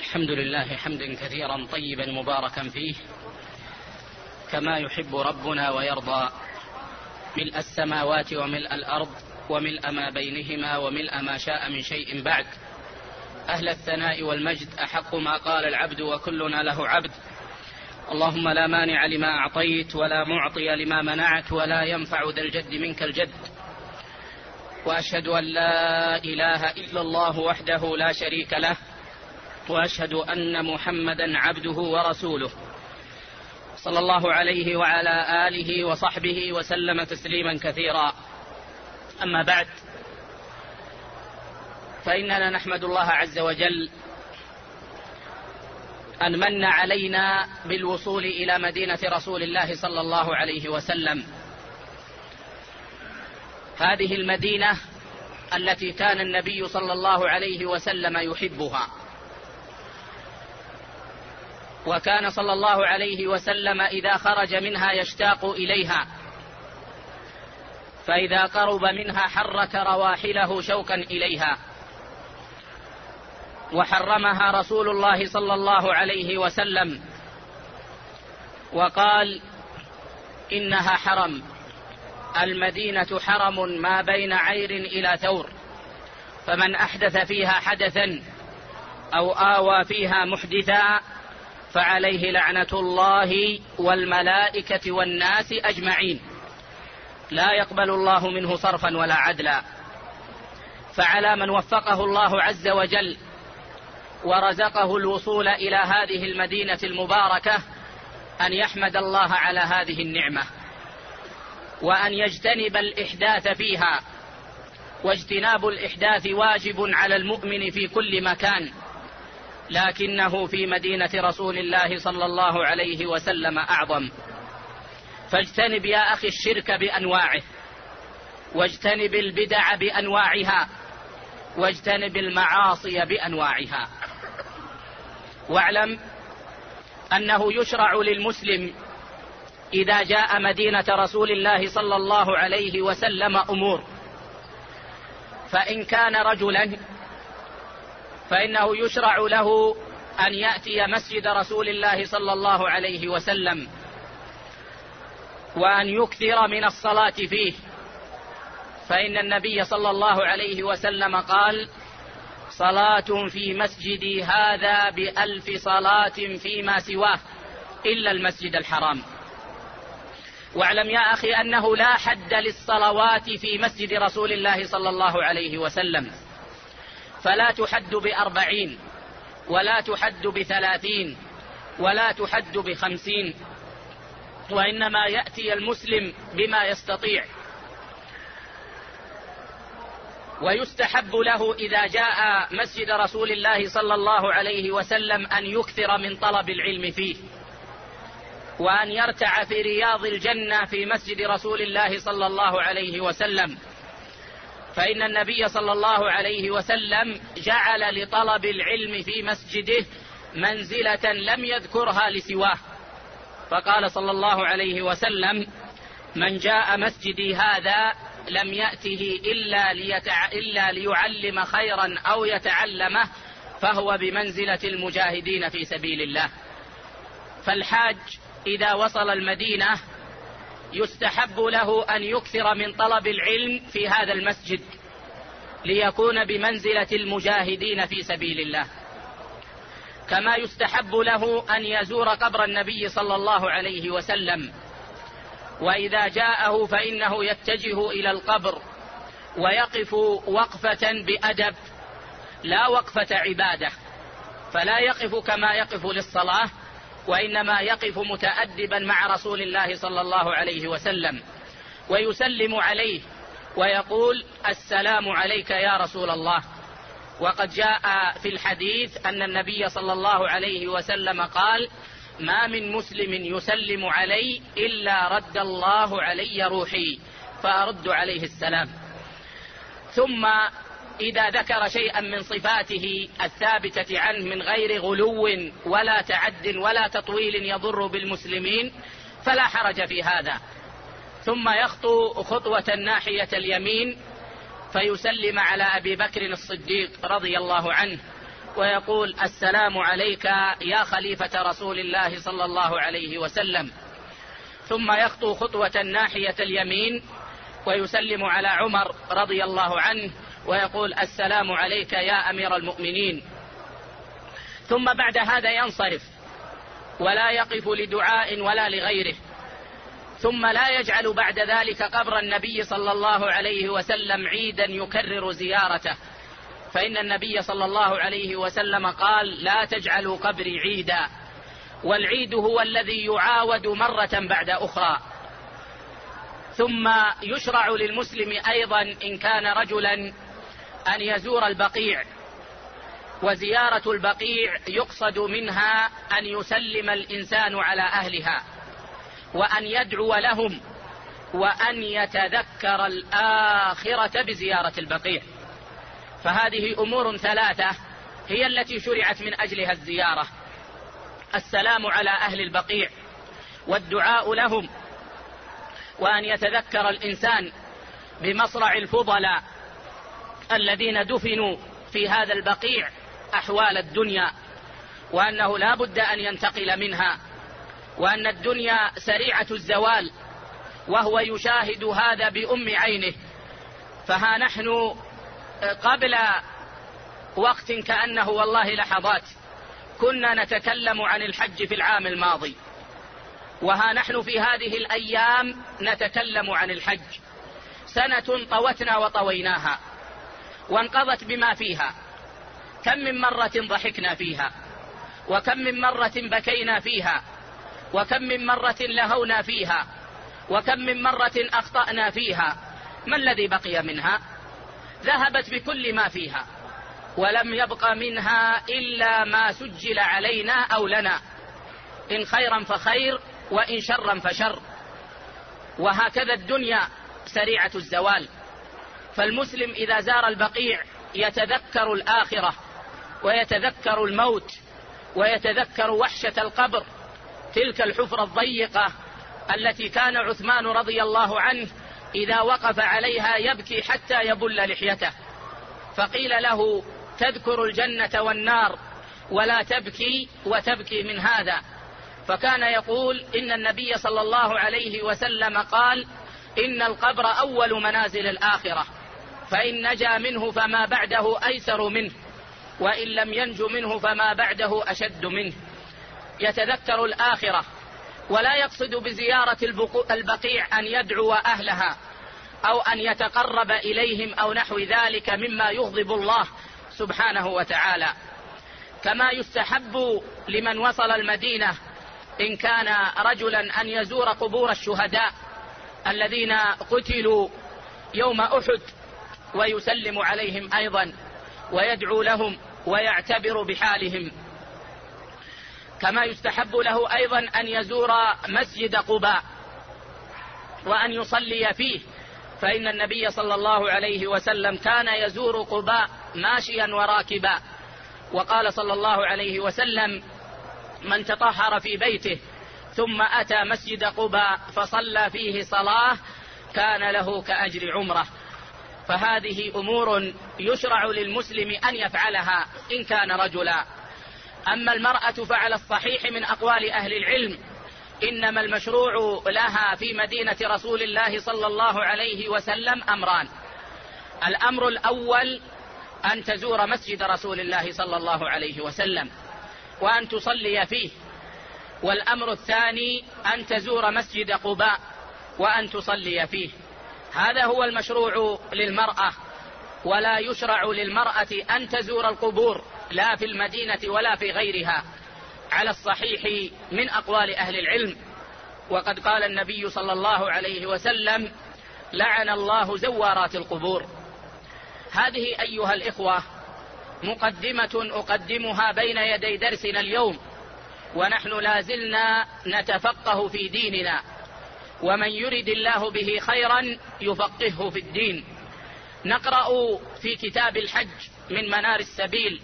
الحمد لله حمدا كثيرا طيبا مباركا فيه كما يحب ربنا ويرضى، ملء السماوات وملء الأرض وملء ما بينهما وملء ما شاء من شيء بعد. أهل الثناء والمجد أحق ما قال العبد وكلنا له عبد. اللهم لا مانع لما أعطيت ولا معطي لما منعت ولا ينفع ذا الجد منك الجد. وأشهد أن لا إله إلا الله وحده لا شريك له، وأشهد أن محمدا عبده ورسوله، صلى الله عليه وعلى آله وصحبه وسلم تسليما كثيرا. أما بعد، فإننا نحمد الله عز وجل أن من علينا بالوصول إلى مدينة رسول الله صلى الله عليه وسلم، هذه المدينة التي كان النبي صلى الله عليه وسلم يحبها، وكان صلى الله عليه وسلم إذا خرج منها يشتاق إليها، فإذا قرب منها حرك رواحله شوقا إليها. وحرمها رسول الله صلى الله عليه وسلم وقال: إنها حرم، المدينة حرم ما بين عير إلى ثور، فمن أحدث فيها حدثا أو آوى فيها محدثا فعليه لعنة الله والملائكة والناس أجمعين، لا يقبل الله منه صرفا ولا عدلا. فعلى من وفقه الله عز وجل ورزقه الوصول إلى هذه المدينة المباركة أن يحمد الله على هذه النعمة، وأن يجتنب الإحداث فيها، واجتناب الإحداث واجب على المؤمن في كل مكان، لكنه في مدينة رسول الله صلى الله عليه وسلم أعظم. فاجتنب يا أخي الشرك بأنواعه، واجتنب البدع بأنواعها، واجتنب المعاصي بأنواعها. واعلم أنه يشرع للمسلم إذا جاء مدينة رسول الله صلى الله عليه وسلم أمور. فإن كان رجلا فإنه يشرع له أن يأتي مسجد رسول الله صلى الله عليه وسلم وأن يكثر من الصلاة فيه، فإن النبي صلى الله عليه وسلم قال: صلاة في مسجدي هذا ب1000 صلاة فيما سواه إلا المسجد الحرام. واعلم يا أخي أنه لا حد للصلوات في مسجد رسول الله صلى الله عليه وسلم، فلا تحد ب40 ولا تحد ب30 ولا تحد ب50، وإنما يأتي المسلم بما يستطيع. ويستحب له إذا جاء مسجد رسول الله صلى الله عليه وسلم أن يكثر من طلب العلم فيه، وأن يرتع في رياض الجنة في مسجد رسول الله صلى الله عليه وسلم، فإن النبي صلى الله عليه وسلم جعل لطلب العلم في مسجده منزلة لم يذكرها لسواه، فقال صلى الله عليه وسلم: من جاء مسجدي هذا لم يأته إلا ليعلم خيرا أو يتعلمه فهو بمنزلة المجاهدين في سبيل الله. فالحاج إذا وصل المدينة يستحب له أن يكثر من طلب العلم في هذا المسجد ليكون بمنزلة المجاهدين في سبيل الله. كما يستحب له أن يزور قبر النبي صلى الله عليه وسلم، وإذا جاءه فإنه يتجه إلى القبر ويقف وقفة بأدب، لا وقفة عبادة، فلا يقف كما يقف للصلاة، وإنما يقف متأدبا مع رسول الله صلى الله عليه وسلم، ويسلم عليه ويقول: السلام عليك يا رسول الله. وقد جاء في الحديث أن النبي صلى الله عليه وسلم قال: ما من مسلم يسلم علي إلا رد الله علي روحي فأرد عليه السلام. ثم إذا ذكر شيئا من صفاته الثابتة عنه من غير غلو ولا تعد ولا تطويل يضر بالمسلمين فلا حرج في هذا، ثم يخطو خطوة ناحية اليمين فيسلم على أبي بكر الصديق رضي الله عنه ويقول السلام عليك يا خليفة رسول الله صلى الله عليه وسلم، ثم يخطو خطوة ناحية اليمين ويسلم على عمر رضي الله عنه ويقول السلام عليك يا أمير المؤمنين، ثم بعد هذا ينصرف ولا يقف لدعاء ولا لغيره، ثم لا يجعل بعد ذلك قبر النبي صلى الله عليه وسلم عيدا يكرر زيارته، فإن النبي صلى الله عليه وسلم قال لا تجعلوا قبري عيدا، والعيد هو الذي يعاود مرة بعد أخرى. ثم يشرع للمسلم أيضا إن كان رجلا أن يزور البقيع، وزيارة البقيع يقصد منها أن يسلم الإنسان على أهلها وأن يدعو لهم وأن يتذكر الآخرة بزيارة البقيع، فهذه أمور ثلاثة هي التي شرعت من أجلها الزيارة: السلام على أهل البقيع، والدعاء لهم، وأن يتذكر الإنسان بمصرع الفضلاء الذين دفنوا في هذا البقيع أحوال الدنيا، وأنه لا بد أن ينتقل منها، وأن الدنيا سريعة الزوال، وهو يشاهد هذا بأم عينه. فها نحن قبل وقت كأنه والله لحظات كنا نتكلم عن الحج في العام الماضي، وها نحن في هذه الأيام نتكلم عن الحج. سنة طوتنا وطويناها وانقضت بما فيها، كم من مرة ضحكنا فيها، وكم من مرة بكينا فيها، وكم من مرة لهونا فيها، وكم من مرة أخطأنا فيها. ما الذي بقي منها؟ ذهبت بكل ما فيها، ولم يبق منها إلا ما سجل علينا أو لنا، إن خيرا فخير وإن شرا فشر. وهكذا الدنيا سريعة الزوال، فالمسلم إذا زار البقيع يتذكر الآخرة ويتذكر الموت ويتذكر وحشة القبر، تلك الحفرة الضيقة التي كان عثمان رضي الله عنه إذا وقف عليها يبكي حتى يبل لحيته، فقيل له تذكر الجنة والنار ولا تبكي وتبكي من هذا، فكان يقول إن النبي صلى الله عليه وسلم قال إن القبر أول منازل الآخرة، فإن نجا منه فما بعده أيسر منه، وإن لم ينج منه فما بعده أشد منه. يتذكر الآخرة، ولا يقصد بزيارة البقيع أن يدعو أهلها أو أن يتقرب إليهم أو نحو ذلك مما يغضب الله سبحانه وتعالى. كما يستحب لمن وصل المدينة إن كان رجلا أن يزور قبور الشهداء الذين قتلوا يوم أحد ويسلم عليهم أيضا ويدعو لهم ويعتبر بحالهم. كما يستحب له أيضا أن يزور مسجد قباء وأن يصلي فيه، فإن النبي صلى الله عليه وسلم كان يزور قباء ماشيا وراكبا، وقال صلى الله عليه وسلم من تطهر في بيته ثم أتى مسجد قباء فصلى فيه صلاة كان له كأجر عمره. فهذه أمور يشرع للمسلم أن يفعلها إن كان رجلا. أما المرأة فعلى الصحيح من أقوال أهل العلم إنما المشروع لها في مدينة رسول الله صلى الله عليه وسلم أمران: الأمر الأول أن تزور مسجد رسول الله صلى الله عليه وسلم وأن تصلي فيه، والأمر الثاني أن تزور مسجد قباء وأن تصلي فيه. هذا هو المشروع للمرأة، ولا يشرع للمرأة أن تزور القبور لا في المدينة ولا في غيرها على الصحيح من أقوال أهل العلم. وقد قال النبي صلى الله عليه وسلم لعن الله زوارات القبور. هذه أيها الإخوة مقدمة أقدمها بين يدي درسنا اليوم، ونحن لازلنا نتفقه في ديننا، ومن يرد الله به خيرا يفقهه في الدين. نقرأ في كتاب الحج من منار السبيل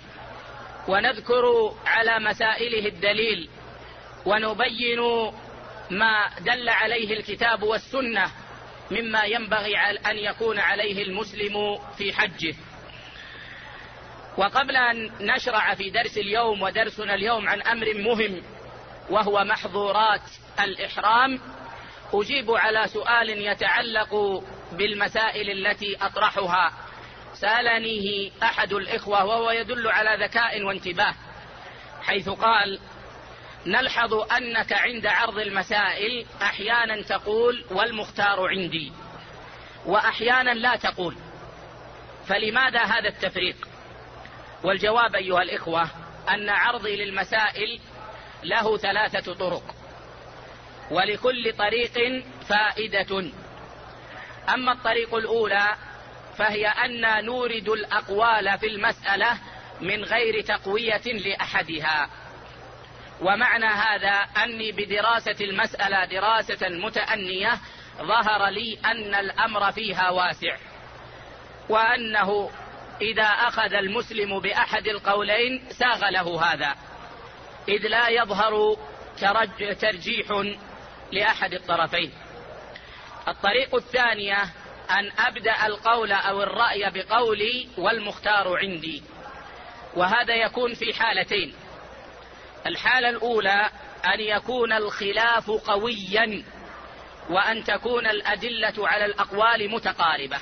ونذكر على مسائله الدليل، ونبين ما دل عليه الكتاب والسنة مما ينبغي أن يكون عليه المسلم في حجه. وقبل أن نشرع في درس اليوم، ودرسنا اليوم عن أمر مهم وهو محظورات الإحرام، أجيب على سؤال يتعلق بالمسائل التي أطرحها. سألنيه أحد الإخوة وهو يدل على ذكاء وانتباه، حيث قال: نلحظ أنك عند عرض المسائل أحيانا تقول والمختار عندي، وأحيانا لا تقول، فلماذا هذا التفريق؟ والجواب أيها الإخوة أن عرضي للمسائل له 3 طرق، ولكل طريق فائدة. أما الطريق الأولى فهي أن نورد الأقوال في المسألة من غير تقوية لأحدها، ومعنى هذا أني بدراسة المسألة دراسة متأنية ظهر لي أن الأمر فيها واسع، وأنه إذا أخذ المسلم بأحد القولين ساغ له هذا، إذ لا يظهر ترجيح لأحد الطرفين. الطريق الثانية أن أبدأ القول أو الرأي بقولي والمختار عندي، وهذا يكون في حالتين: الحالة الأولى أن يكون الخلاف قويا، وأن تكون الأدلة على الأقوال متقاربة،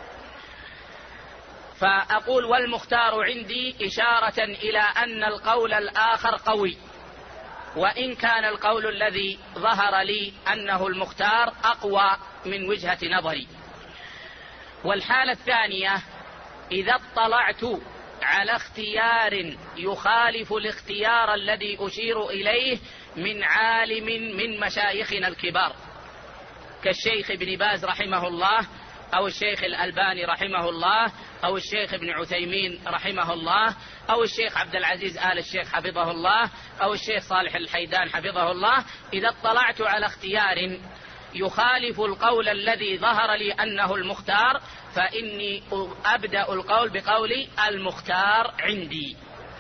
فأقول والمختار عندي إشارة إلى أن القول الآخر قوي، وإن كان القول الذي ظهر لي أنه المختار أقوى من وجهة نظري. والحالة الثانية إذا اطلعت على اختيار يخالف الاختيار الذي أشير إليه من عالم من مشايخنا الكبار، كالشيخ ابن باز رحمه الله، أو الشيخ الألباني رحمه الله، أو الشيخ ابن عثيمين رحمه الله، أو الشيخ عبد العزيز آل الشيخ حفظه الله، أو الشيخ صالح الحيدان حفظه الله. إذا اطلعت على اختيار يخالف القول الذي ظهر لي أنه المختار فإني أبدأ القول بقولي المختار عندي.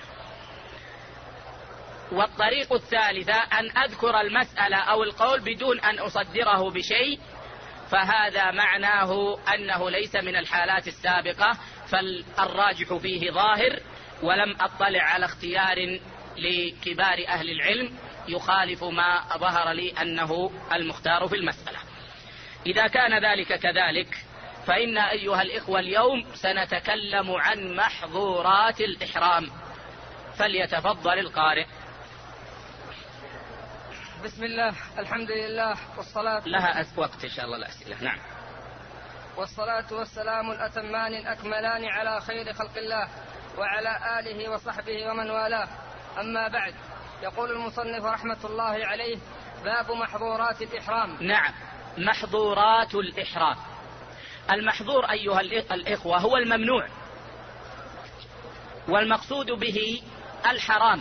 والطريق الثالثة أن أذكر المسألة أو القول بدون أن أصدره بشيء، فهذا معناه أنه ليس من الحالات السابقة، فالراجح فيه ظاهر، ولم أطلع على اختيار لكبار أهل العلم يخالف ما ظهر لي أنه المختار في المسألة. إذا كان ذلك كذلك فإن أيها الإخوة اليوم سنتكلم عن محظورات الإحرام، فليتفضل القارئ. بسم الله، الحمد لله، والصلاة لها وقت إن شاء الله الأسئلة. نعم. والصلاة والسلام الأتمان الأكملان على خير خلق الله وعلى آله وصحبه ومن والاه، أما بعد. يقول المصنف رحمة الله عليه: باب محظورات الإحرام. نعم، محظورات الإحرام. المحظور أيها الإخوة هو الممنوع، والمقصود به الحرام.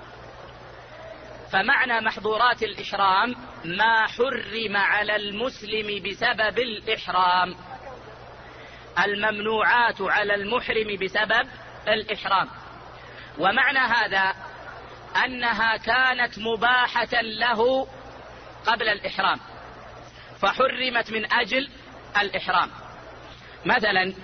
فمعنى محظورات الإحرام ما حرم على المسلم بسبب الإحرام، الممنوعات على المحرم بسبب الإحرام. ومعنى هذا أنها كانت مباحة له قبل الإحرام فحرمت من أجل الإحرام. مثلا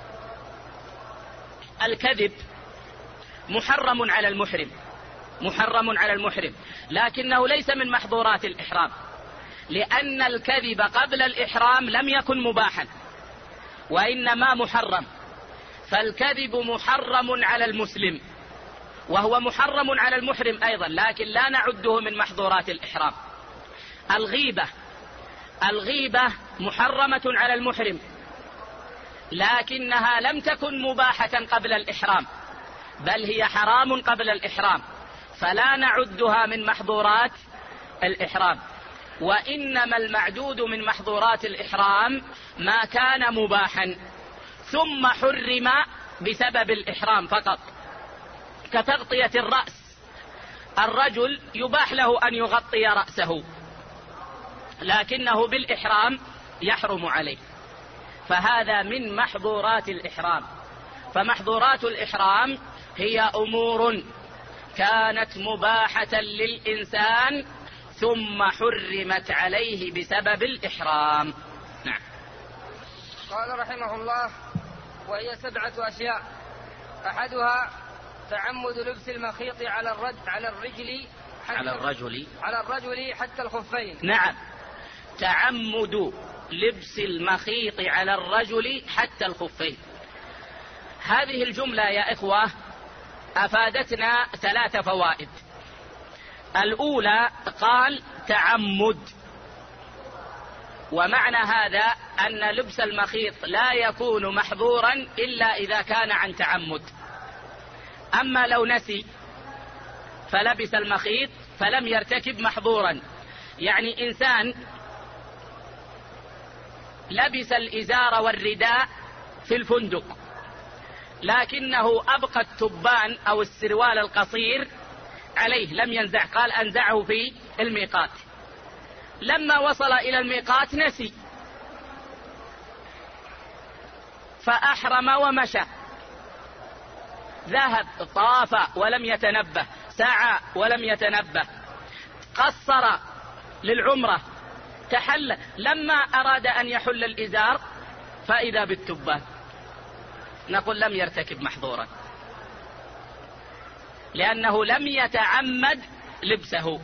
الكذب محرم على المحرم، محرم على المحرم، لكنه ليس من محظورات الإحرام، لأن الكذب قبل الإحرام لم يكن مباحا وإنما محرم. فالكذب محرم على المسلم وهو محرم على المحرم أيضا، لكن لا نعده من محظورات الإحرام. الغيبة محرمة على المحرم، لكنها لم تكن مباحة قبل الإحرام، بل هي حرام قبل الإحرام، فلا نعدها من محظورات الإحرام. وإنما المعدود من محظورات الإحرام ما كان مباحا ثم حرم بسبب الإحرام فقط، كتغطية الرأس. الرجل يباح له أن يغطي رأسه، لكنه بالإحرام يحرم عليه، فهذا من محظورات الإحرام. فمحظورات الإحرام هي أمور كانت مباحة للإنسان ثم حرمت عليه بسبب الإحرام. نعم. قال رحمه الله: وهي 7 أشياء: أحدها تعمد لبس المخيط على الرجل حتى الخفين. نعم، تعمد لبس المخيط على الرجل حتى الخفين. هذه الجملة يا إخوة أفادتنا 3 فوائد. الأولى قال تعمد، ومعنى هذا أن لبس المخيط لا يكون محظورا إلا إذا كان عن تعمد. أما لو نسي فلبس المخيط فلم يرتكب محظورا. يعني إنسان لبس الإزار والرداء في الفندق لكنه أبقى التبان أو السروال القصير عليه لم ينزع، قال أنزعه في الميقات. لما وصل إلى الميقات نسي فأحرم ومشى، ذهب طاف ولم يتنبه، سعى ولم يتنبه، قصر للعمرة، تحل، لما أراد أن يحل الإزار فإذا بالتبان، نقول لم يرتكب محظورا لأنه لم يتعمد لبسه.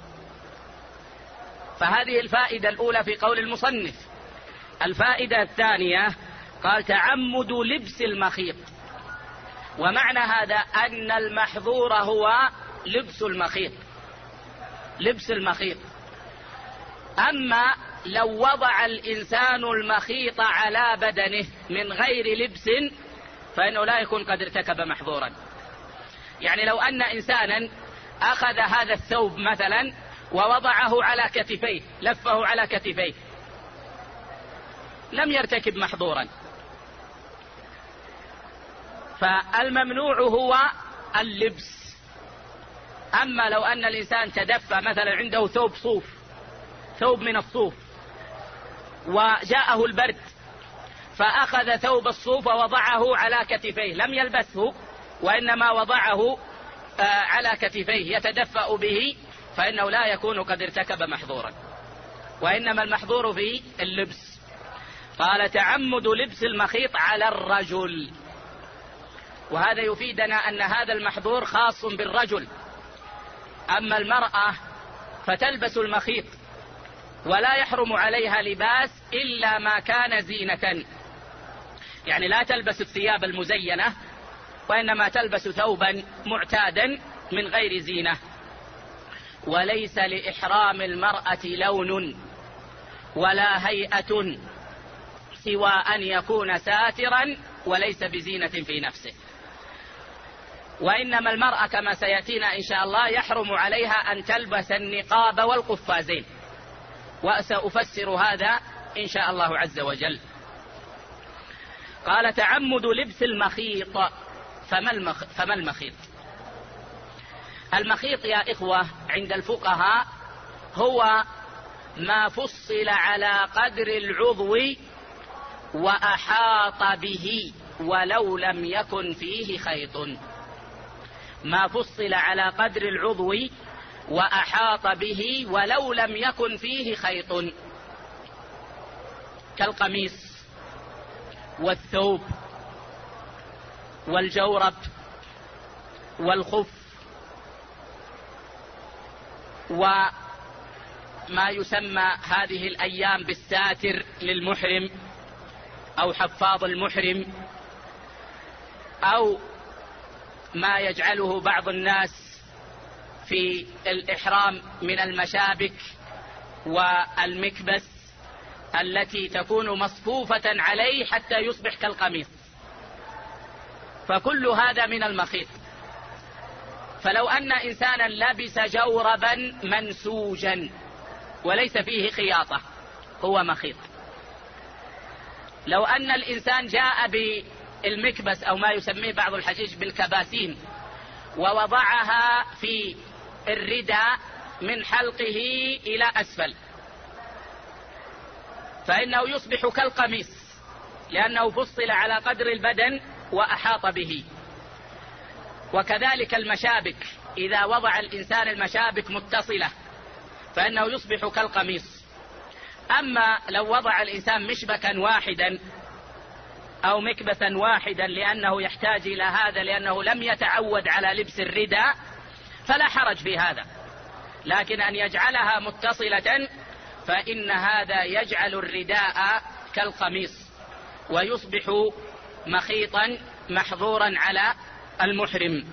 فهذه الفائدة الأولى في قول المصنف. الفائدة الثانية قال تعمد لبس المخيط، ومعنى هذا أن المحظور هو لبس المخيط، لبس المخيط. أما لو وضع الإنسان المخيط على بدنه من غير لبس فإنه لا يكون قد ارتكب محظورا. يعني لو أن إنسانا أخذ هذا الثوب مثلا ووضعه على كتفيه، لفه على كتفيه، لم يرتكب محظورا. فالممنوع هو اللبس. أما لو أن الإنسان تدفى مثلا عنده ثوب صوف، ثوب من الصوف، وجاءه البرد فأخذ ثوب الصوف ووضعه على كتفيه، لم يلبسه وإنما وضعه على كتفيه يتدفأ به، فإنه لا يكون قد ارتكب محظورا، وإنما المحظور في اللبس. قال تعمد لبس المخيط على الرجل، وهذا يفيدنا أن هذا المحظور خاص بالرجل. أما المرأة فتلبس المخيط ولا يحرم عليها لباس إلا ما كان زينة، يعني لا تلبس الثياب المزينة وإنما تلبس ثوبا معتادا من غير زينة. وليس لإحرام المرأة لون ولا هيئة سوى أن يكون ساترا وليس بزينة في نفسه. وإنما المرأة كما سيأتينا إن شاء الله يحرم عليها أن تلبس النقاب والقفازين، وسأفسر هذا إن شاء الله عز وجل. قال تعمد لبس المخيط. فما المخيط؟ المخيط يا إخوة عند الفقهاء هو ما فصل على قدر العضو وأحاط به ولو لم يكن فيه خيط. ما فصل على قدر العضو وأحاط به ولو لم يكن فيه خيط، كالقميص والثوب والجورب والخف وما يسمى هذه الأيام بالساتر للمحرم أو حفاظ المحرم، أو ما يجعله بعض الناس في الإحرام من المشابك والمكبس التي تكون مصفوفة عليه حتى يصبح كالقميص، فكل هذا من المخيط. فلو أن إنسانا لبس جوربا منسوجا وليس فيه خياطة هو مخيط. لو أن الإنسان جاء بالمكبس أو ما يسميه بعض الحجيج بالكباسين ووضعها في الرداء من حلقه إلى أسفل فإنه يصبح كالقميص لأنه فصل على قدر البدن وأحاط به. وكذلك المشابك، إذا وضع الإنسان المشابك متصلة فإنه يصبح كالقميص. أما لو وضع الإنسان مشبكا واحدا أو مكبسا واحدا لأنه يحتاج إلى هذا لأنه لم يتعود على لبس الرداء فلا حرج في هذا، لكن أن يجعلها متصلة فإن هذا يجعل الرداء كالقميص ويصبح مخيطا محظورا على المحرم.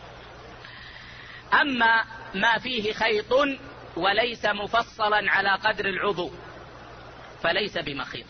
أما ما فيه خيط وليس مفصلا على قدر العضو فليس بمخيط.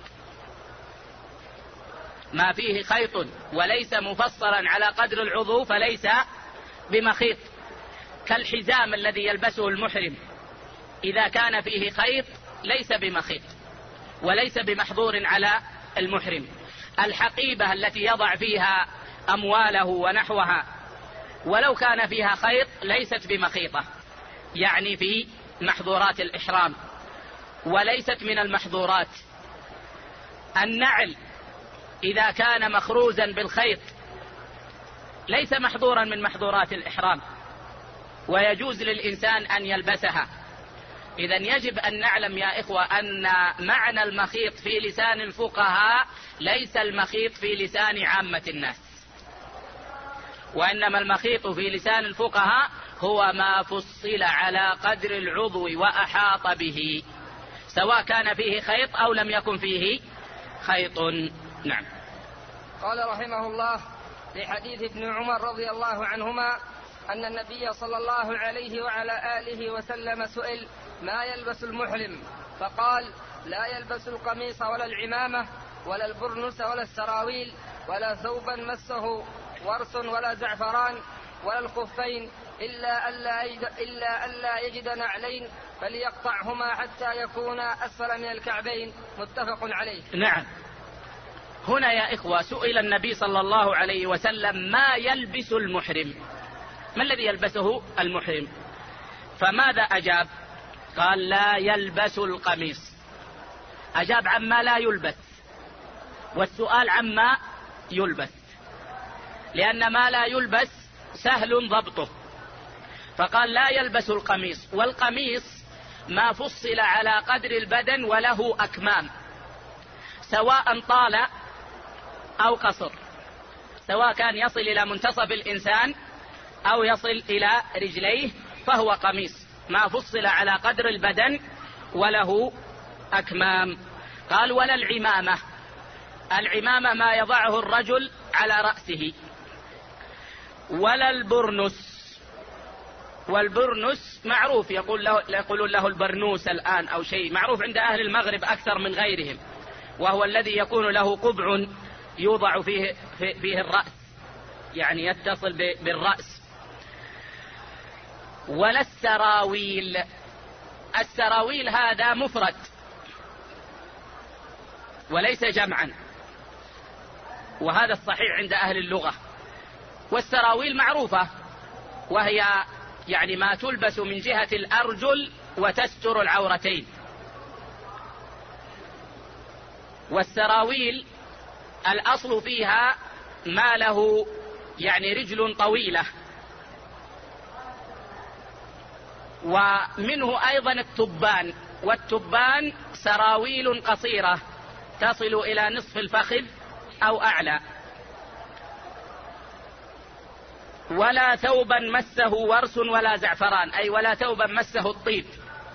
ما فيه خيط وليس مفصلا على قدر العضو فليس بمخيط، كالحزام الذي يلبسه المحرم إذا كان فيه خيط ليس بمخيط وليس بمحظور على المحرم. الحقيبة التي يضع فيها أمواله ونحوها ولو كان فيها خيط ليست بمخيطة، يعني في محظورات الإحرام وليست من المحظورات. النعل إذا كان مخروزا بالخيط ليس محظورا من محظورات الإحرام ويجوز للإنسان أن يلبسها. إذن يجب أن نعلم يا إخوة أن معنى المخيط في لسان الفقهاء ليس المخيط في لسان عامة الناس، وإنما المخيط في لسان الفقهاء هو ما فصل على قدر العضو وأحاط به، سواء كان فيه خيط أو لم يكن فيه خيط. نعم. قال رحمه الله: لحديث ابن عمر رضي الله عنهما أن النبي صلى الله عليه وعلى آله وسلم سئل: ما يلبس المحرم؟ فقال: لا يلبس القميص ولا العمامة ولا البرنس ولا السراويل ولا ثوبا مسه ورس ولا زعفران ولا الخفين إلا ألا يجد نعلين فليقطعهما حتى يكونا أسفل من الكعبين. متفق عليه. نعم. هنا يا إخوة سئل النبي صلى الله عليه وسلم: ما يلبس المحرم؟ ما الذي يلبسه المحرم؟ فماذا أجاب؟ قال: لا يلبس القميص. أجاب عما لا يلبس، والسؤال عما يلبس، لأن ما لا يلبس سهل ضبطه، فقال: لا يلبس القميص. والقميص ما فصل على قدر البدن وله أكمام، سواء طال أو قصر، سواء كان يصل إلى منتصف الإنسان أو يصل إلى رجليه فهو قميص ما فصل على قدر البدن وله أكمام. قال: ولا العمامة. العمامة ما يضعه الرجل على رأسه. ولا البرنس. والبرنس معروف يقولون له البرنوس الآن أو شيء معروف عند أهل المغرب أكثر من غيرهم، وهو الذي يكون له قبع يوضع فيه الرأس، يعني يتصل بالرأس. ولا السراويل. السراويل هذا مفرد وليس جمعا، وهذا الصحيح عند أهل اللغة. والسراويل معروفة، وهي يعني ما تلبس من جهة الأرجل وتستر العورتين. والسراويل الأصل فيها ما له يعني رجل طويلة، ومنه أيضا التبان. والتبان سراويل قصيرة تصل إلى نصف الفخذ أو أعلى. ولا ثوبا مسه ورس ولا زعفران، أي ولا ثوبا مسه الطيب.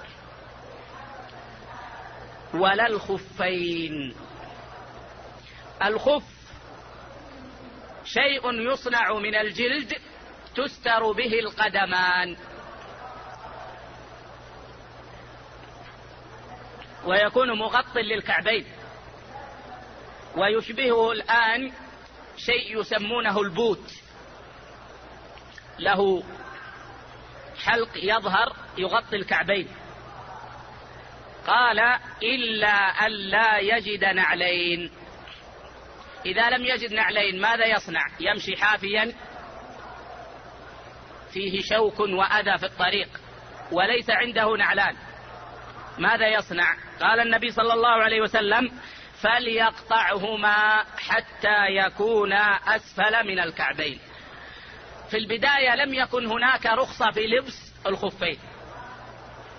ولا الخفين. الخف شيء يصنع من الجلد تستر به القدمان، ويكون مغطى للكعبين، ويشبهه الآن شيء يسمونه البوت، له حلق يظهر يغطي الكعبين. قال: إلا ألا يجد نعلين. إذا لم يجد نعلين ماذا يصنع؟ يمشي حافيا فيه شوك وأذى في الطريق وليس عنده نعلان، ماذا يصنع؟ قال النبي صلى الله عليه وسلم: فليقطعهما حتى يكونا أسفل من الكعبين. في البداية لم يكن هناك رخصة في لبس الخفين،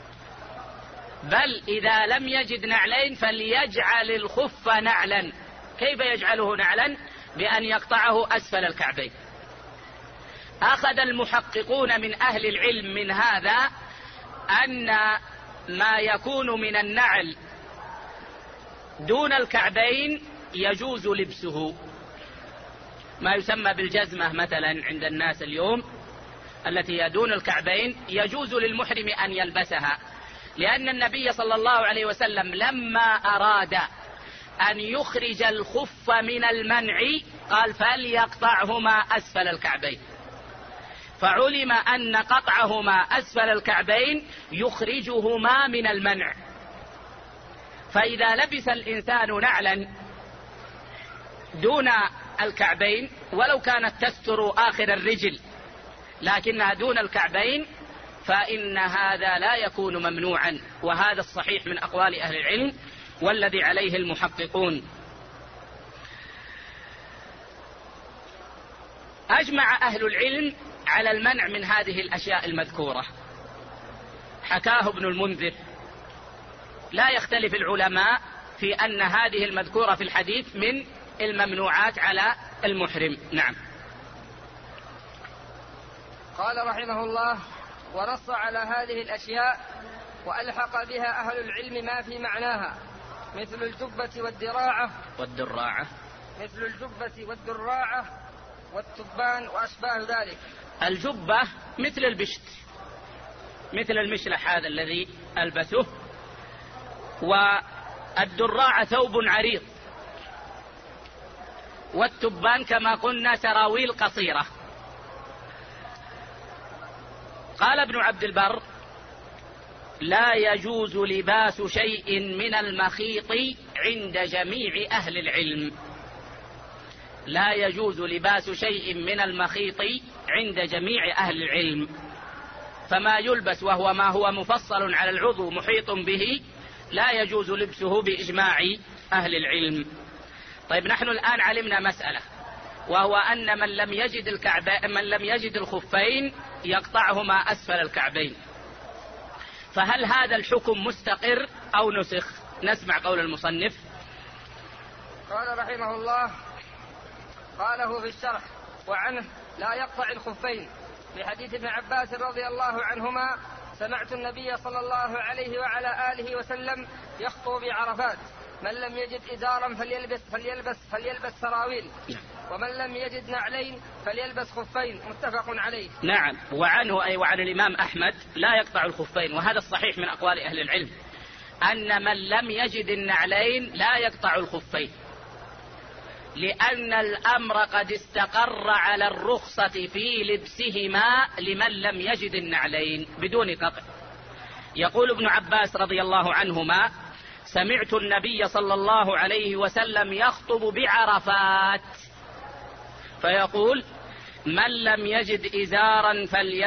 بل إذا لم يجد نعلين فليجعل الخف نعلا، كيف يجعله نعلا؟ بأن يقطعه أسفل الكعبين. أخذ المحققون من أهل العلم من هذا أن ما يكون من النعل دون الكعبين يجوز لبسه، ما يسمى بالجزمة مثلا عند الناس اليوم التي هي دون الكعبين يجوز للمحرم أن يلبسها، لأن النبي صلى الله عليه وسلم لما أراد أن يخرج الخف من المنع قال فليقطعهما أسفل الكعبين، فعلم أن قطعهما أسفل الكعبين يخرجهما من المنع. فإذا لبس الإنسان نعلا دون الكعبين ولو كانت تستر آخر الرجل لكنها دون الكعبين فإن هذا لا يكون ممنوعا، وهذا الصحيح من أقوال أهل العلم والذي عليه المحققون. أجمع أهل العلم على المنع من هذه الأشياء المذكورة، حكاه ابن المنذر. لا يختلف العلماء في أن هذه المذكورة في الحديث من الممنوعات على المحرم. نعم. قال رحمه الله: ونص على هذه الأشياء وألحق بها أهل العلم ما في معناها مثل الجبة والدراعة مثل الجبة والدراعة والتبان وأشباه ذلك. الجبة مثل البشت، مثل المشلح هذا الذي ألبسه، والدراعة ثوب عريض، والتبان كما قلنا سراويل قصيرة. قال ابن عبد البر: لا يجوز لباس شيء من المخيط عند جميع أهل العلم. لا يجوز لباس شيء من المخيط عند جميع أهل العلم، فما يلبس وهو ما هو مفصل على العضو محيط به لا يجوز لبسه بإجماع أهل العلم. طيب، نحن الآن علمنا مسألة، وهو أن من لم يجد الخفين يقطعهما أسفل الكعبين، فهل هذا الحكم مستقر أو نسخ؟ نسمع قول المصنف. قال رحمه الله: قاله في الشرح: وعنه لا يقطع الخفين، لحديث ابن عباس رضي الله عنهما: سمعت النبي صلى الله عليه وعلى آله وسلم يخطب بعرفات: من لم يجد إزارا فليلبس سراويل، ومن لم يجد نعلين فليلبس خفين. متفق عليه. نعم. وعنه أي وعن الإمام أحمد لا يقطع الخفين، وهذا الصحيح من أقوال أهل العلم أن من لم يجد النعلين لا يقطع الخفين، لأن الأمر قد استقر على الرخصة في لبسهما لمن لم يجد النعلين بدون قطع. يقول ابن عباس رضي الله عنهما: سمعت النبي صلى الله عليه وسلم يخطب بعرفات فيقول: من لم يجد إزارا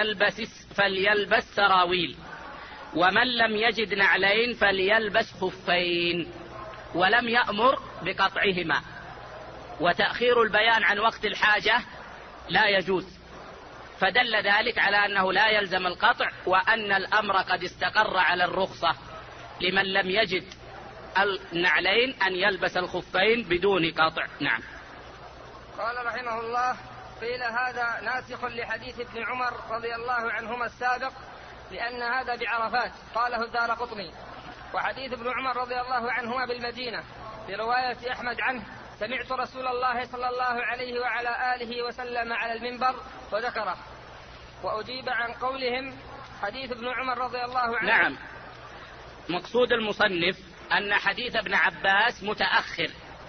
فليلبس سراويل، ومن لم يجد نعلين فليلبس خفين، ولم يأمر بقطعهما. وتأخير البيان عن وقت الحاجة لا يجوز، فدل ذلك على أنه لا يلزم القطع، وأن الأمر قد استقر على الرخصة لمن لم يجد النعلين أن يلبس الخفين بدون قطع. نعم. قال رحمه الله: قيل هذا ناسخ لحديث ابن عمر رضي الله عنهما السابق، لأن هذا بعرفات. قاله الدارقطني. وحديث ابن عمر رضي الله عنهما بالمدينة برواية أحمد عنه: سمعت رسول الله صلى الله عليه وعلى آله وسلم على المنبر وذكره. وأجيب عن قولهم حديث ابن عمر رضي الله عنه. نعم. مقصود المصنف أن حديث ابن عباس متأخر،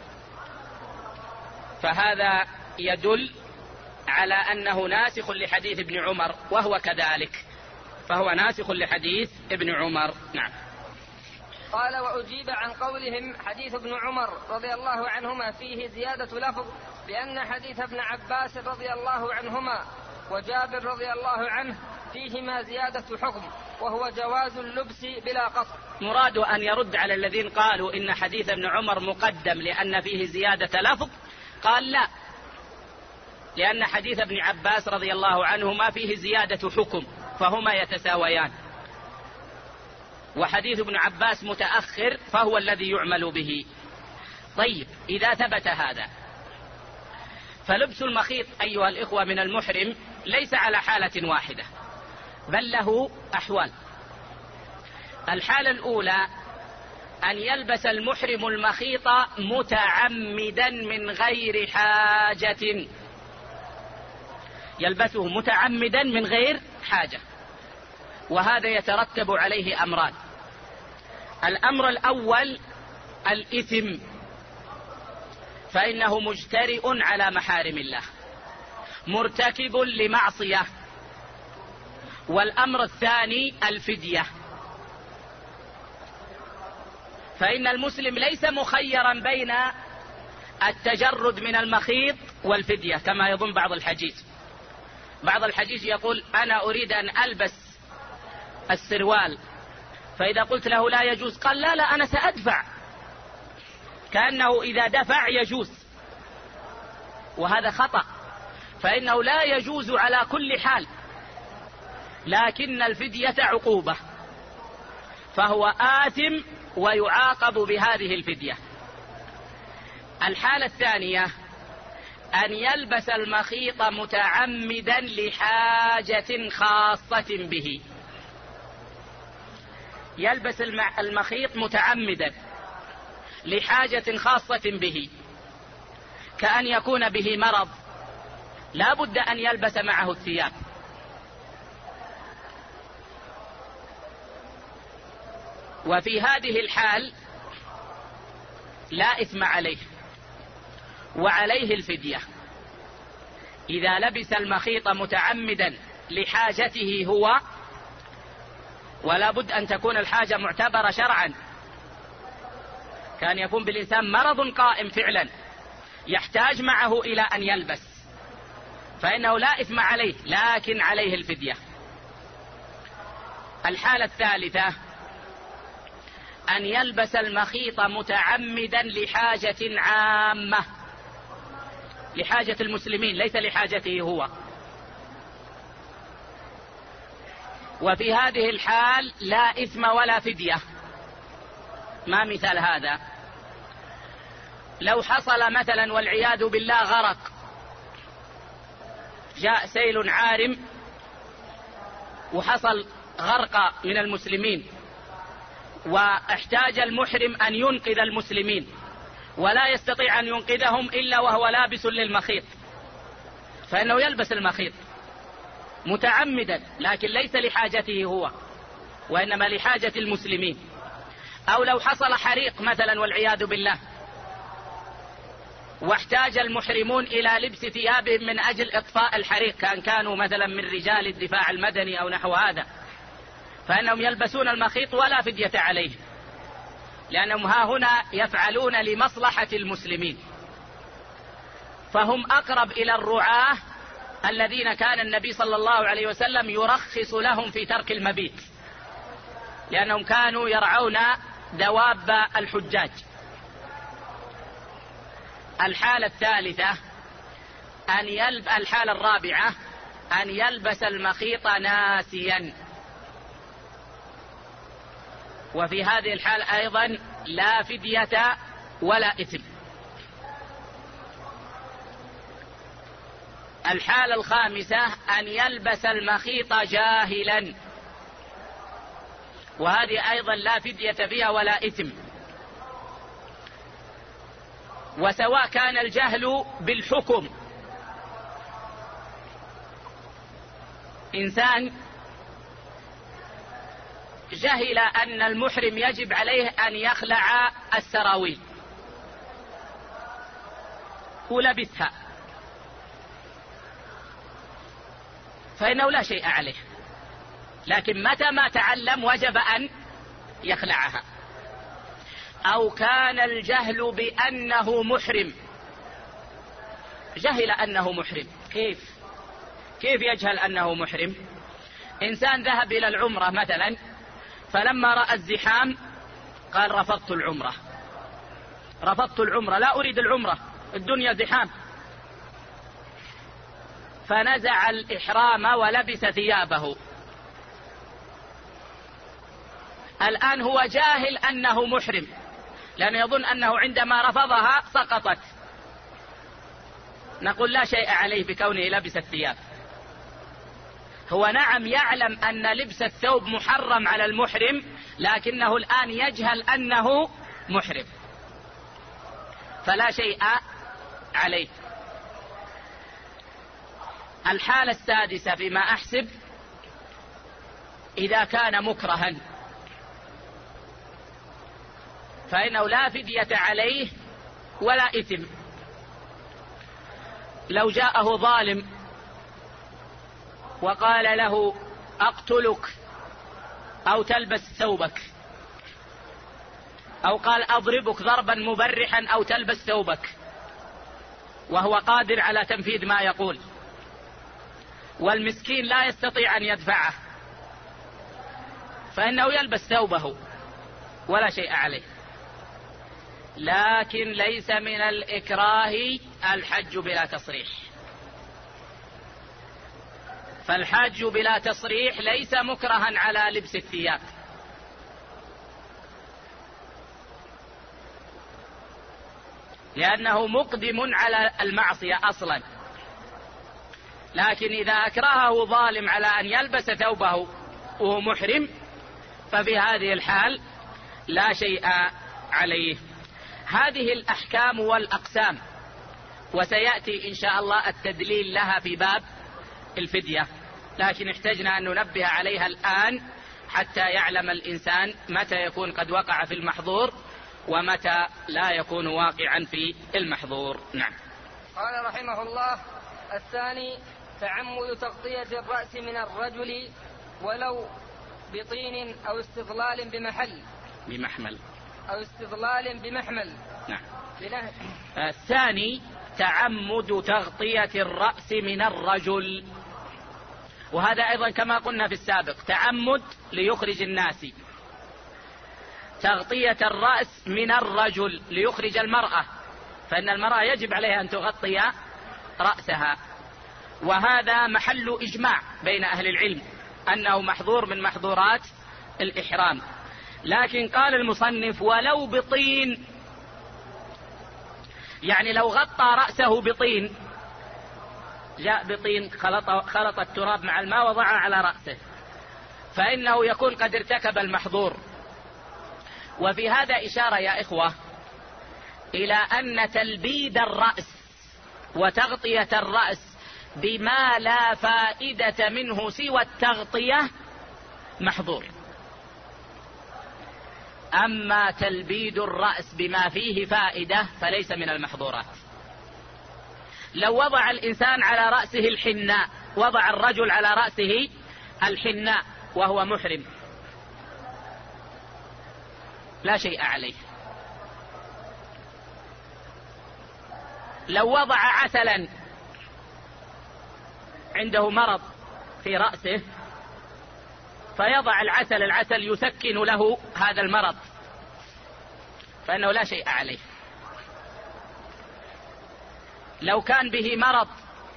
فهذا يدل على أنه ناسخ لحديث ابن عمر، وهو كذلك، فهو ناسخ لحديث ابن عمر. نعم. قال: وأجيب عن قولهم حديث ابن عمر رضي الله عنهما فيه زيادة لفظ، لأن حديث ابن عباس رضي الله عنهما وجابر رضي الله عنه فيهما زيادة حكم، وهو جواز اللبس بلا قطع. مراد أن يرد على الذين قالوا إن حديث ابن عمر مقدم لأن فيه زيادة لفظ. قال: لا، لأن حديث ابن عباس رضي الله عنهما فيه زيادة حكم، فهما يتساويان، وحديث ابن عباس متأخر فهو الذي يعمل به. طيب، إذا ثبت هذا فلبس المخيط أيها الإخوة من المحرم ليس على حالة واحدة، بل له أحوال. الحالة الأولى أن يلبس المحرم المخيط متعمدا من غير حاجة، يلبسه متعمدا من غير حاجة، وهذا يترتب عليه أمران. الأمر الأول الإثم، فإنه مجترئ على محارم الله، مرتكب لمعصية. والأمر الثاني الفدية، فإن المسلم ليس مخيرا بين التجرد من المخيط والفدية كما يظن بعض الحجيج. بعض الحجيج يقول أنا أريد أن ألبس السروال، فإذا قلت له لا يجوز قال لا أنا سأدفع، كأنه إذا دفع يجوز، وهذا خطأ، فإنه لا يجوز على كل حال، لكن الفدية عقوبة، فهو آثم ويعاقب بهذه الفدية. الحالة الثانية أن يلبس المخيط متعمدا لحاجة خاصة به، يلبس المخيط متعمدا لحاجة خاصة به، كأن يكون به مرض لا بد أن يلبس معه الثياب، وفي هذه الحال لا إثم عليه وعليه الفدية. إذا لبس المخيط متعمدا لحاجته هو، ولا بد أن تكون الحاجة معتبرة شرعا، كان يكون بالإنسان مرض قائم فعلا يحتاج معه إلى أن يلبس، فإنه لا إثم عليه لكن عليه الفدية. الحالة الثالثة أن يلبس المخيط متعمدا لحاجة عامة، لحاجة المسلمين ليس لحاجته هو، وفي هذه الحال لا إثم ولا فدية. ما مثال هذا؟ لو حصل مثلا والعياذ بالله غرق، جاء سيل عارم وحصل غرق من المسلمين، واحتاج المحرم أن ينقذ المسلمين ولا يستطيع أن ينقذهم إلا وهو لابس للمخيط، فإنه يلبس المخيط متعمدا، لكن ليس لحاجته هو وإنما لحاجة المسلمين. أو لو حصل حريق مثلا والعياذ بالله، واحتاج المحرمون إلى لبس ثيابهم من أجل إطفاء الحريق، كانوا مثلا من رجال الدفاع المدني أو نحو هذا، فإنهم يلبسون المخيط ولا فدية عليه، لأنهم ها هنا يفعلون لمصلحة المسلمين، فهم أقرب إلى الرعاة الذين كان النبي صلى الله عليه وسلم يرخص لهم في ترك المبيت، لأنهم كانوا يرعون دواب الحجاج. الحالة الثالثة الحالة الرابعة أن يلبس المخيط ناسيا، وفي هذه الحالة أيضا لا فدية ولا إثم. الحالة الخامسة أن يلبس المخيط جاهلا، وهذه أيضا لا فدية فيها ولا إثم، وسواء كان الجهل بالحكم، إنسان جهل أن المحرم يجب عليه أن يخلع السراويل ولبسها، فإنه لا شيء عليه، لكن متى ما تعلم وجب أن يخلعها. أو كان الجهل بأنه محرم، جهل أنه محرم، كيف يجهل أنه محرم؟ إنسان ذهب إلى العمرة مثلا، فلما رأى الزحام قال رفضت العمرة، لا أريد العمرة، الدنيا زحام، فنزع الإحرام ولبس ثيابه. الآن هو جاهل أنه محرم، لأنه يظن أنه عندما رفضها سقطت. نقول لا شيء عليه بكونه لبس الثياب. هو نعم يعلم أن لبس الثوب محرم على المحرم، لكنه الآن يجهل أنه محرم، فلا شيء عليه. الحالة السادسة فيما أحسب إذا كان مكرها، فإنه لا فدية عليه ولا إثم. لو جاءه ظالم وقال له أقتلك أو تلبس ثوبك، أو قال أضربك ضربا مبرحا أو تلبس ثوبك، وهو قادر على تنفيذ ما يقول، والمسكين لا يستطيع أن يدفعه، فإنه يلبس ثوبه ولا شيء عليه. لكن ليس من الإكراه الحج بلا تصريح، فالحج بلا تصريح ليس مكرها على لبس الثياب، لأنه مقدم على المعصية أصلا. لكن إذا أكرهه ظالم على أن يلبس ثوبه وهو محرم، ففي هذه الحال لا شيء عليه. هذه الأحكام والأقسام، وسيأتي إن شاء الله التدليل لها في باب الفدية، لكن احتجنا أن ننبه عليها الآن حتى يعلم الإنسان متى يكون قد وقع في المحظور ومتى لا يكون واقعا في المحظور. نعم. قال رحمه الله: الثاني تعمد تغطية الرأس من الرجل ولو بطين أو استظلال بمحمل أو استظلال بمحمل. نعم. الثاني تعمد تغطية الرأس من الرجل، وهذا أيضا كما قلنا في السابق تعمد ليخرج الناس، تغطية الرأس من الرجل ليخرج المرأة، فإن المرأة يجب عليها أن تغطي رأسها، وهذا محل إجماع بين أهل العلم أنه محظور من محظورات الإحرام. لكن قال المصنف ولو بطين، يعني لو غطى رأسه بطين، جاء بطين خلط التراب مع الماء وضعه على رأسه، فإنه يكون قد ارتكب المحظور. وفي هذا إشارة يا إخوة إلى أن تلبيد الرأس وتغطية الرأس بما لا فائدة منه سوى التغطية محظور، أما تلبيد الرأس بما فيه فائدة فليس من المحظورات. لو وضع الإنسان على رأسه الحناء، وضع الرجل على رأسه الحناء وهو محرم، لا شيء عليه. لو وضع عسلا، عنده مرض في رأسه فيضع العسل يسكن له هذا المرض، فإنه لا شيء عليه. لو كان به مرض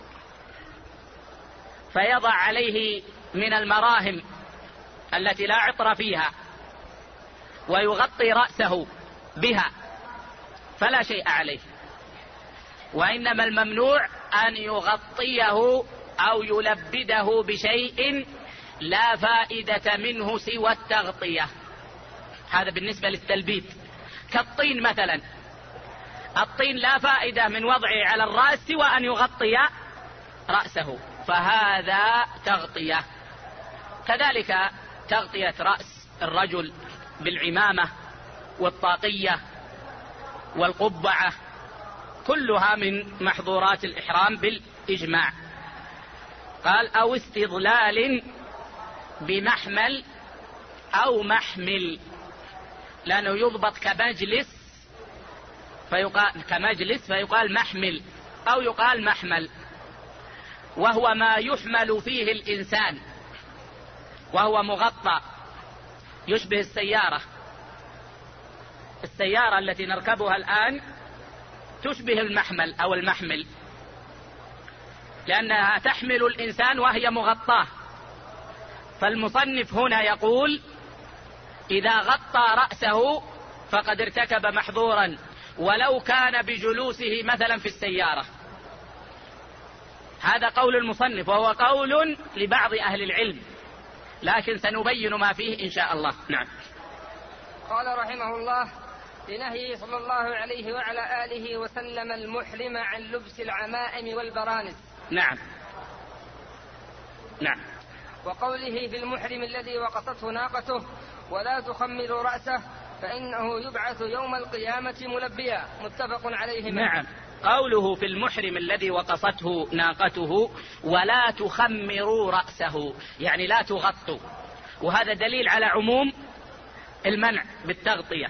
فيضع عليه من المراهم التي لا عطر فيها ويغطي رأسه بها، فلا شيء عليه. وإنما الممنوع أن يغطيه أو يلبده بشيء لا فائدة منه سوى التغطية. هذا بالنسبة للتلبيد. كالطين مثلا، الطين لا فائدة من وضعه على الرأس سوى أن يغطي رأسه، فهذا تغطية. كذلك تغطية رأس الرجل بالعمامة والطاقية والقبعة، كلها من محظورات الإحرام بالإجماع. قال أو استظلال بمحمل أو محمل، لأنه يضبط كمجلس فيقال محمل أو يقال محمل، وهو ما يحمل فيه الإنسان وهو مغطى، يشبه السيارة التي نركبها الآن تشبه المحمل أو المحمل، لأنها تحمل الإنسان وهي مغطاه. فالمصنف هنا يقول إذا غطى رأسه فقد ارتكب محظورا ولو كان بجلوسه مثلا في السيارة. هذا قول المصنف، وهو قول لبعض أهل العلم، لكن سنبين ما فيه إن شاء الله. نعم. قال رحمه الله: لنهيه صلى الله عليه وعلى آله وسلم المحرم عن لبس العمائم والبرانس. نعم. نعم. وقوله في المحرم الذي وقصته ناقته: ولا تخمر رأسه فإنه يبعث يوم القيامة ملبيا. متفق عليه. نعم. قوله في المحرم الذي وقصته ناقته ولا تخمروا رأسه، يعني لا تغطوا، وهذا دليل على عموم المنع بالتغطية،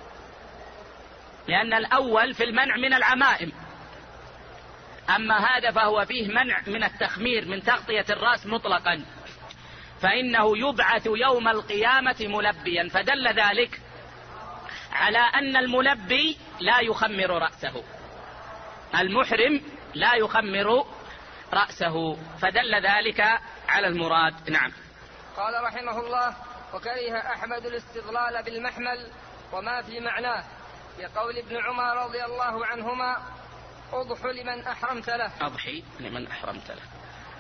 لأن الأول في المنع من العمائم، أما هذا فهو فيه منع من التخمير من تغطية الرأس مطلقا، فإنه يبعث يوم القيامة ملبيا، فدل ذلك على أن الملبي لا يخمر رأسه، المحرم لا يخمر رأسه، فدل ذلك على المراد. نعم. قال رحمه الله: وكره أحمد الاستظلال بالمحمل وما في معناه، لقول ابن عمر رضي الله عنهما: أضح لمن أحرمت له. أضحي لمن أحرمت له.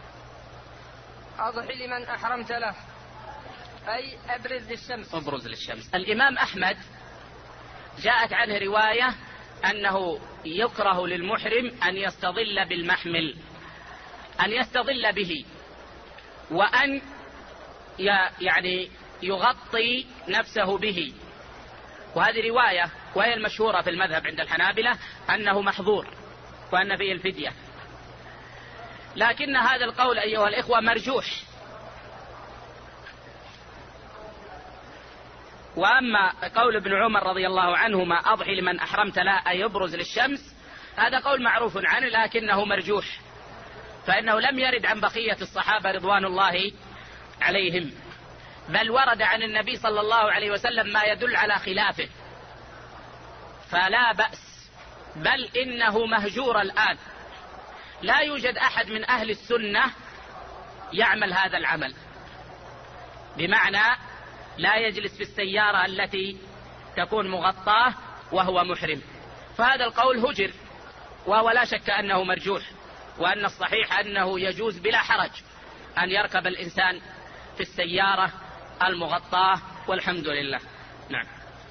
أضحي لمن أحرمت له أي أبرز للشمس. أبرز للشمس. الإمام أحمد جاءت عنه رواية أنه يكره للمحرم أن يستظل بالمحمل، أن يستظل به، وأن يعني يغطي نفسه به، وهذه رواية وهي المشهورة في المذهب عند الحنابلة أنه محظور وأن فيه الفدية، لكن هذا القول أيها الإخوة مرجوح. وأما قول ابن عمر رضي الله عنهما: أضحي لمن أحرمت له أي يبرز للشمس، هذا قول معروف عنه لكنه مرجوح، فإنه لم يرد عن بقية الصحابة رضوان الله عليهم، بل ورد عن النبي صلى الله عليه وسلم ما يدل على خلافه، فلا بأس، بل إنه مهجور الآن، لا يوجد أحد من أهل السنة يعمل هذا العمل، بمعنى لا يجلس في السيارة التي تكون مغطاة وهو محرم، فهذا القول هجر، وهو لا شك أنه مرجوح، وأن الصحيح أنه يجوز بلا حرج أن يركب الإنسان في السيارة المغطاة، والحمد لله. نعم.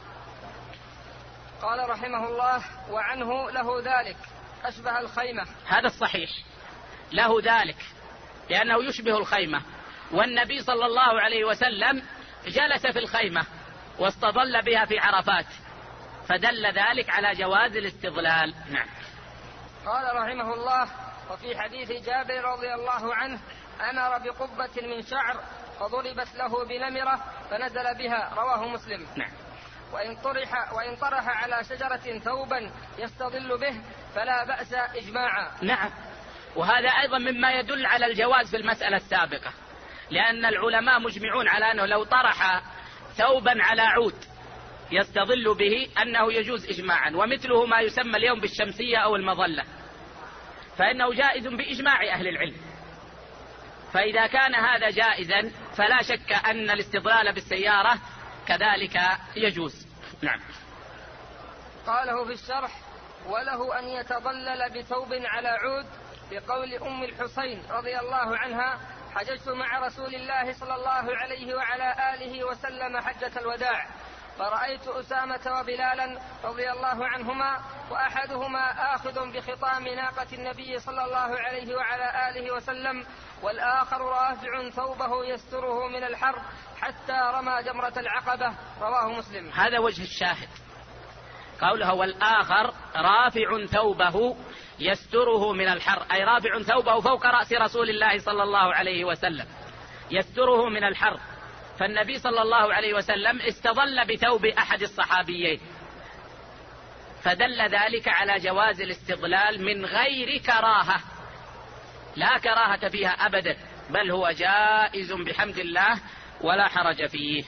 قال رحمه الله: وعنه له ذلك أشبه الخيمة. هذا الصحيح، له ذلك لأنه يشبه الخيمة، والنبي صلى الله عليه وسلم جلس في الخيمة واستظل بها في عرفات، فدل ذلك على جواز الاستظلال. نعم. قال رحمه الله: وفي حديث جابر رضي الله عنه: أمر بقبة من شعر فضربت له بنمرة فنزل بها. رواه مسلم. نعم. وإن طرح على شجرة ثوبا يستظل به فلا بأس إجماعا. نعم. وهذا أيضا مما يدل على الجواز في المسألة السابقة، لأن العلماء مجمعون على أنه لو طرح ثوبا على عود يستظل به أنه يجوز إجماعا، ومثله ما يسمى اليوم بالشمسية أو المظلة، فإنه جائز بإجماع أهل العلم، فإذا كان هذا جائزا فلا شك أن الاستظلال بالسيارة كذلك يجوز. نعم. قاله في الشرح: وله أن يتظلل بثوب على عود، بقول أم الحسين رضي الله عنها: حججت مع رسول الله صلى الله عليه وعلى آله وسلم حجة الوداع، فرأيت أسامة وبلالا رضي الله عنهما، وأحدهما آخذ بخطام ناقة النبي صلى الله عليه وعلى آله وسلم، والآخر رافع ثوبه يستره من الحر حتى رمى جمرة العقبة. رواه مسلم. هذا وجه الشاهد، قوله والآخر رافع ثوبه يستره من الحر، أي رافع ثوبه فوق رأس رسول الله صلى الله عليه وسلم يستره من الحر، فالنبي صلى الله عليه وسلم استظل بثوب أحد الصحابيين، فدل ذلك على جواز الاستظلال من غير كراهة، لا كراهة فيها أبدا، بل هو جائز بحمد الله ولا حرج فيه.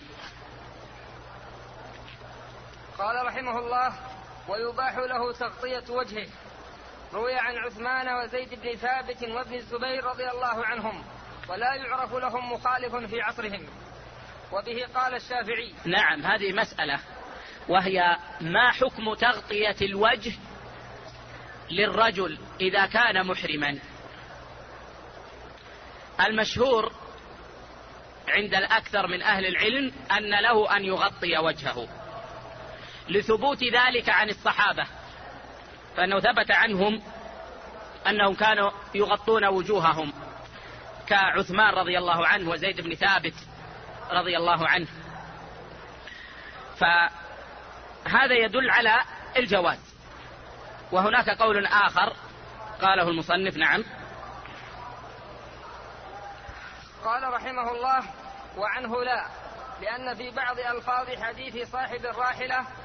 قال رحمه الله: ويباح له تغطية وجهه. روي عن عثمان وزيد بن ثابت وابن الزبير رضي الله عنهم، ولا يعرف لهم مخالف في عصرهم، وبه قال الشافعي. نعم، هذه مسألة، وهي ما حكم تغطية الوجه للرجل إذا كان محرما. المشهور عند الأكثر من أهل العلم أن له أن يغطي وجهه، لثبوت ذلك عن الصحابة، فإنه ثبت عنهم أنهم كانوا يغطون وجوههم، كعثمان رضي الله عنه وزيد بن ثابت رضي الله عنه. فهذا يدل على الجواز. وهناك قول آخر قاله المصنف. نعم. قال رحمه الله: وعنه لا، لأن في بعض ألفاظ حديث صاحب الراحلة